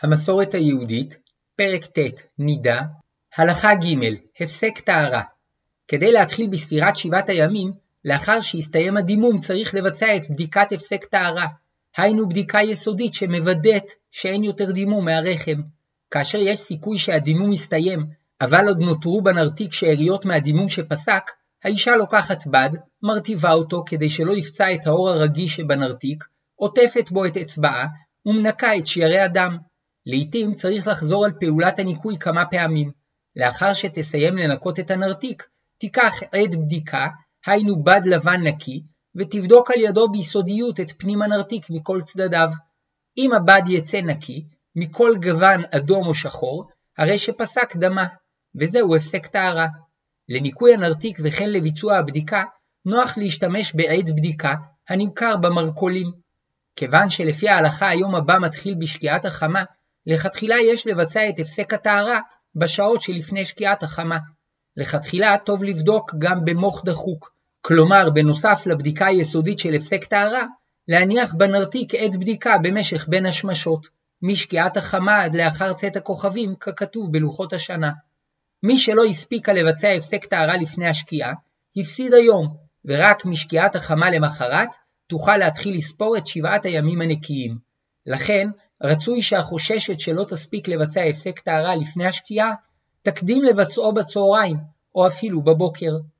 המסורת היהודית, פרק ט' נידה, הלכה ג' הפסק טהרה. כדי להתחיל בספירת 7 הימים, לאחר שהסתיים הדימום צריך לבצע את בדיקת הפסק טהרה, היינו בדיקה יסודית שמוודאת שאין יותר דימום מהרחם. כאשר יש סיכוי שהדימום יסתיים, אבל עוד נותרו בנרתיק שאריות מהדימום שפסק, האישה לוקחת בד, מרטיבה אותו כדי שלא יפצע את האור הרגיש שבנרתיק, עוטפת בו את אצבעה ומנקה את שיירי הדם. לעתים צריך לחזור על פעולת הניקוי כמה פעמים. לאחר שתסיים לנקות את הנרתיק, תיקח עד בדיקה, היינו בד לבן נקי, ותבדוק על ידו ביסודיות את פנים הנרתיק מכל צדדיו. אם הבד יצא נקי, מכל גוון אדום או שחור, הרי שפסק דמה, וזהו הפסק טהרה. לניקוי הנרתיק וכן לביצוע הבדיקה, נוח להשתמש בעד בדיקה הנמכר במרכולים. כיוון שלפי ההלכה היום הבא מתחיל בשקיעת החמה, לכתחילה יש לבצע את הפסק הטהרה בשעות שלפני שקיעת החמה. לכתחילה טוב לבדוק גם במוח דחוק, כלומר בנוסף לבדיקה היסודית של הפסק טהרה, להניח בנרתיק עד בדיקה במשך בין השמשות, משקיעת החמה עד לאחר צאת הכוכבים ככתוב בלוחות השנה. מי שלא הספיקה לבצע הפסק טהרה לפני השקיעה, הפסיד היום, ורק משקיעת החמה למחרת תוכל להתחיל לספור את 7 הימים הנקיים. לכן, רצוי שהחוששת שלא תספיק לבצע הפסק טהרה לפני השקיעה, תקדים לבצעו בצהריים, או אפילו בבוקר.